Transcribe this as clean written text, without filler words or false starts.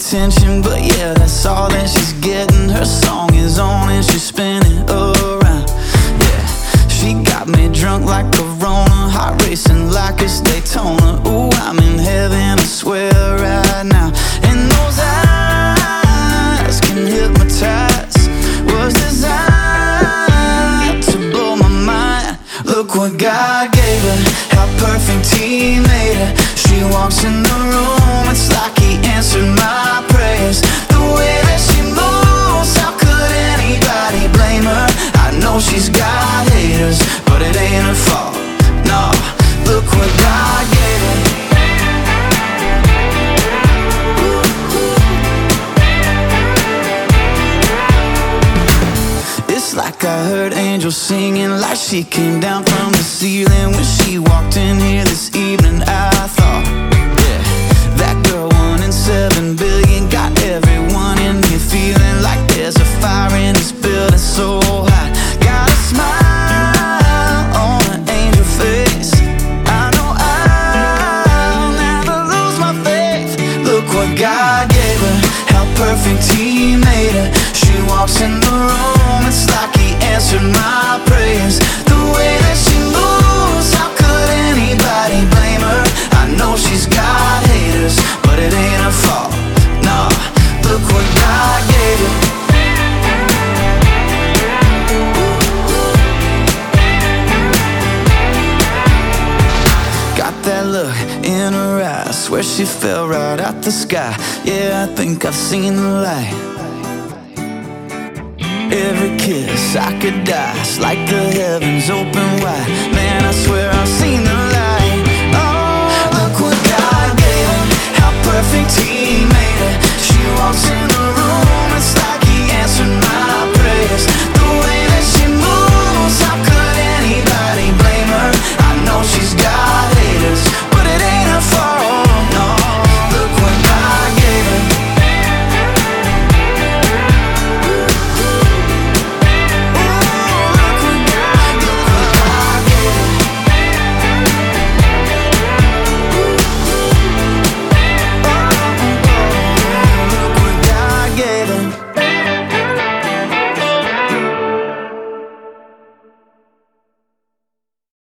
attention, but yeah, that's all that she's getting. Her song is on and she's spinning around. Yeah, she got me drunk like Corona, heart racing like it's Daytona. Ooh, I'm in heaven, I swear right now. And those eyes can hypnotize, was designed to blow my mind. Look what God gave her, how perfect He made her. She walks in the room, it's like He answered my prayers. The way that she moves, how could anybody blame her? I know she's got haters, but it ain't her fault. No, look what God gave her. It's like I heard angels singing, like she came down from the ceiling when she walked in here this evening. I thought, yeah, that girl 1 in 7 billion got everyone in here feeling like there's a fire in this building so hot. Got a smile on an angel face. I know I'll never lose my faith. Look what God gave her, how perfect He made her. She walks in the room, it's like He answered my prayers. The way that she moves, how could anybody blame her? I know she's got haters, but it ain't her fault. No, look what God gave her. Got that look in her eyes, swear she fell right out the sky. Yeah, I think I've seen the light. Every kiss I could die, it's like the heavens open wide.